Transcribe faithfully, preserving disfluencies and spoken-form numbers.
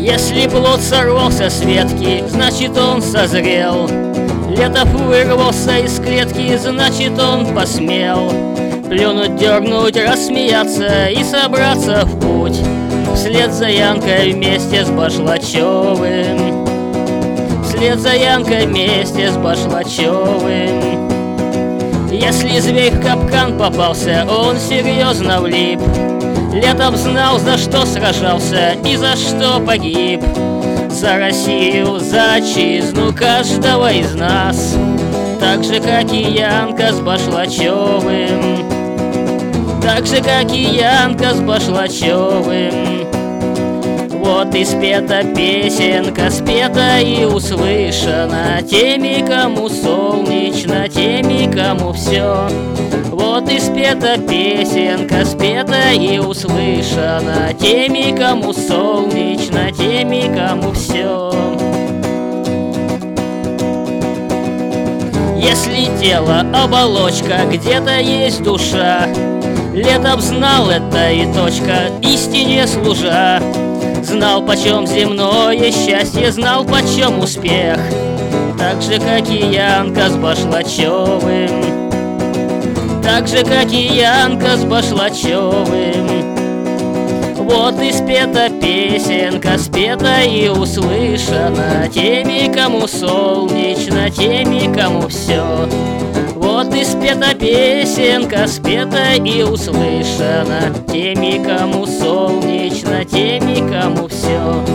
Если плод сорвался с ветки, значит он созрел. Летов вырвался из клетки, значит он посмел плюнуть, дернуть, рассмеяться и собраться в путь вслед за Янкой вместе с Башлачевым. Вслед за Янкой вместе с Башлачевым. Если зверь в капкан попался, он серьезно влип. Летов знал, за что сражался и за что погиб. За Россию, за отчизну каждого из нас, так же, как и Янка с Башлачевым. Так же, как и Янка с Башлачевым. Вот и спета песенка, спета и услышана теми, кому солнечно, теми, кому все. Вот и спета песенка, спета и услышана теми, кому солнечно, теми, кому все. Если тело оболочка, где-то есть душа. Летов знал это и точка, истине служа. Знал, почем земное счастье, знал, почем успех, так же, как и Янка с Башлачевым. Так же, как и Янка с Башлачевым. Вот и спета песенка, спета и услышана теми, кому солнечно, теми, кому все. Вот и спета песенка, спета и услышана теми, кому солнечно, теми, кому все.